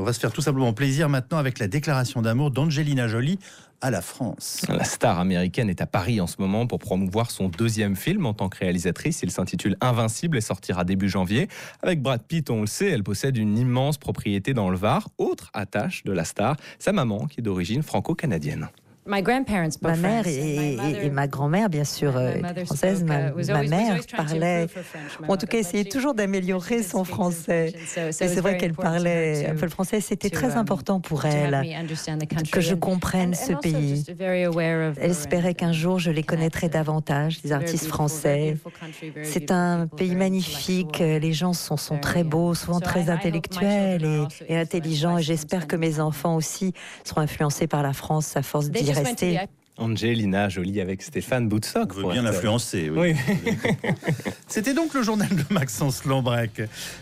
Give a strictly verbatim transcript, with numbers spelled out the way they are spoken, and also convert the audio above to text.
va se faire tout simplement plaisir maintenant avec la déclaration d'amour d'Angelina Jolie à la France. La star américaine est à Paris en ce moment pour promouvoir son deuxième film en tant que réalisatrice. Il s'intitule Invincible et sortira début janvier. Avec Brad Pitt, on le sait, elle possède une immense propriété dans le Var. Autre attache de la star, sa maman qui est d'origine franco-canadienne. Ma mère et, et, et ma grand-mère, bien sûr, euh, française, ma, ma mère parlait, en tout cas, essayait toujours d'améliorer son français. Et c'est vrai qu'elle parlait un peu le français. C'était très important pour elle que je comprenne ce pays. Elle espérait qu'un jour, je les connaîtrais davantage, les artistes français. C'est un pays magnifique. Les gens sont, sont très beaux, souvent très intellectuels et, et intelligents. Et j'espère que mes enfants aussi seront influencés par la France à force d'y rester. Angelina Jolie avec Stéphane Boutsock. On veut bien l'influencer, oui. oui. C'était donc le journal de Maxence Lambrec.